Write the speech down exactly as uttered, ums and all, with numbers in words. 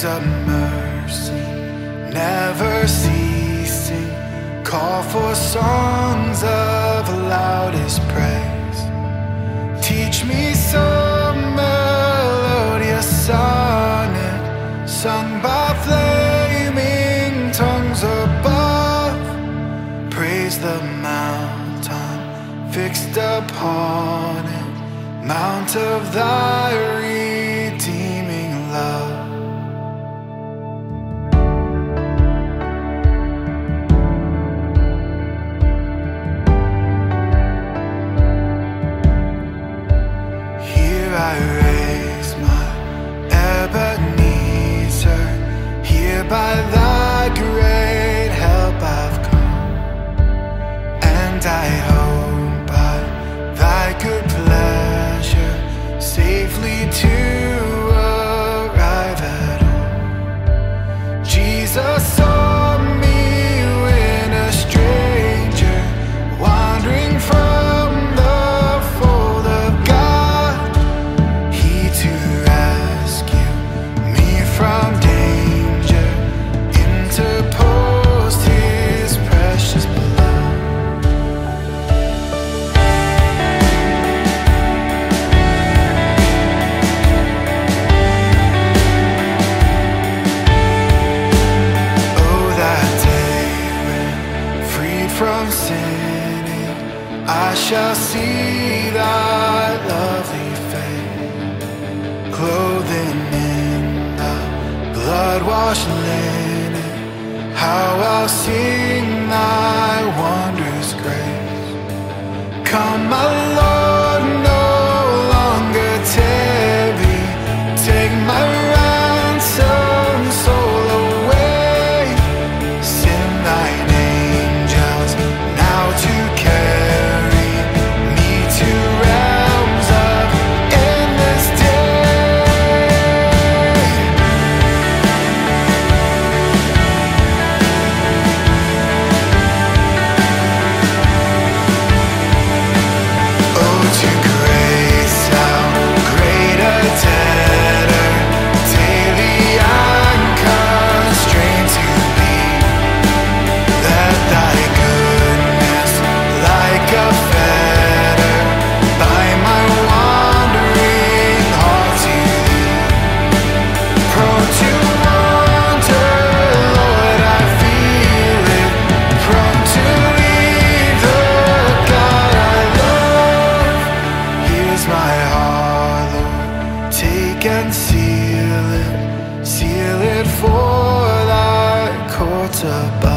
of mercy, never ceasing, call for songs of loudest praise. Teach me some melodious sonnet, sung by flaming tongues above. Praise the mountain fixed upon it, mount of thy redeeming love. I raise my Ebenezer, here by thy great help I've come, and I hope by thy good pleasure safely to arrive at home. Jesus saw me when a stranger, wandering from the fold of God, to rescue me from danger, interposed his precious blood. Oh, that day when, freed from sinning, I shall see thy lovely face, clothing in the blood-washed linen. How I'll sing thy wondrous grace. Come, my Lord, no longer tarry, take my ransom soul away. Send thine angels now to carry me to realms of endless day. Oh, to grace, how great a debtor daily I'm constrained to be. Let thy goodness, like a fetter, bind my wandering heart to thee. Prone to wander, Lord, I feel it, prone to leave the God I love. Here's my heart, Lord, take and seal it, seal it for thy courts above.